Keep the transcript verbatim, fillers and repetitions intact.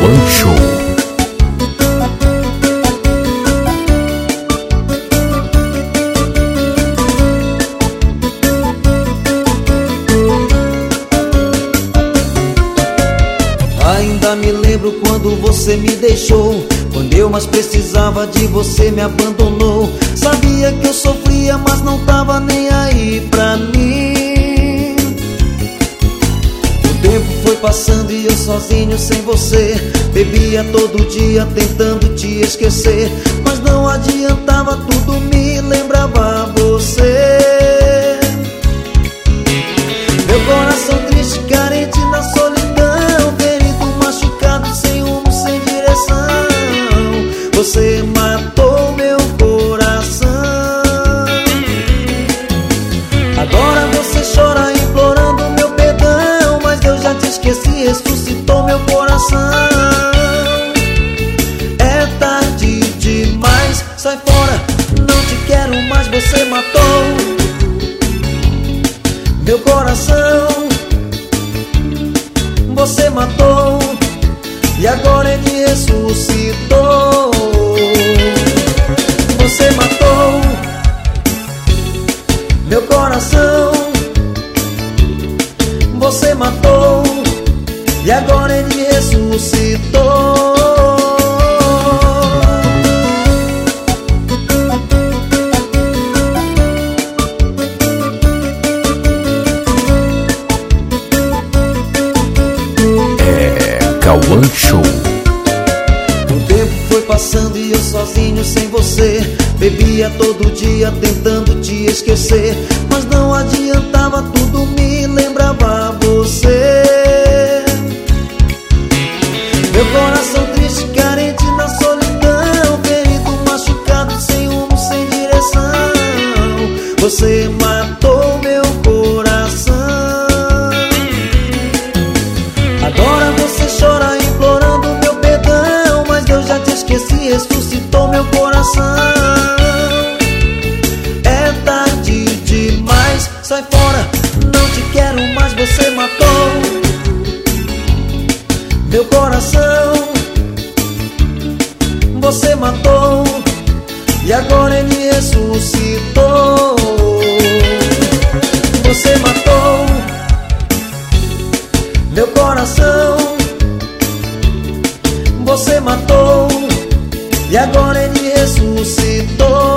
Cauã Show. Ainda me lembro quando você me deixou, quando eu mais precisava de você me abandonou. Sabia que eu sofria, mas não tava nem aí pra mim. O tempo foi passando e eu sozinho sem você, bebia todo dia tentando te esquecer, mas não adiantava, tudo me lembrava você. Meu coração triste, carente na solidão, ferido, machucado, sem rumo, sem direção. Você matou meu coração. Agora você chora implorando meu perdão, mas eu já te esqueci, ressuscitou meu coração. É tarde demais, sai fora, não te quero mais, você matou meu coração. Você matou e agora ele ressuscitou. Você matou meu coração. Você matou e agora ele ressuscitou. Cauã Show. O tempo foi passando e eu sozinho sem você, bebia todo dia tentando te esquecer, mas não adiantava, tudo me lembrava você. Meu coração triste, carente na solidão, ferido, machucado, sem rumo, sem direção. Você matou meu coração. Agora você chora implorando meu perdão, mas eu já te esqueci, ressuscitou meu coração. É tarde demais, sai fora, não te quero mais, você matou meu coração. Você matou e agora ele ressuscitou. Você matou meu coração. Você matou e agora ele ressuscitou.